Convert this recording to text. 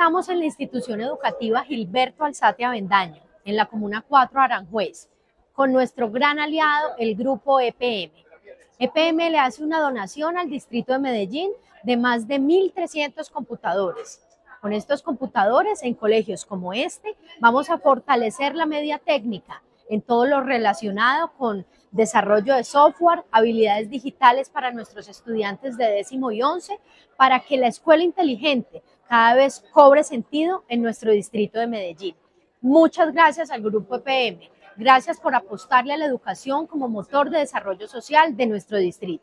estamos en la institución educativa Gilberto Alzate Avendaño, en la Comuna 4 Aranjuez, con nuestro gran aliado, el grupo EPM. EPM le hace una donación al distrito de Medellín de más de 1.300 computadores. Con estos computadores en colegios como este, vamos a fortalecer la media técnica en todo lo relacionado con desarrollo de software, habilidades digitales para nuestros estudiantes de 10º y 11, para que la escuela inteligente cada vez cobre sentido en nuestro distrito de Medellín. Muchas gracias al Grupo EPM. Gracias por apostarle a la educación como motor de desarrollo social de nuestro distrito.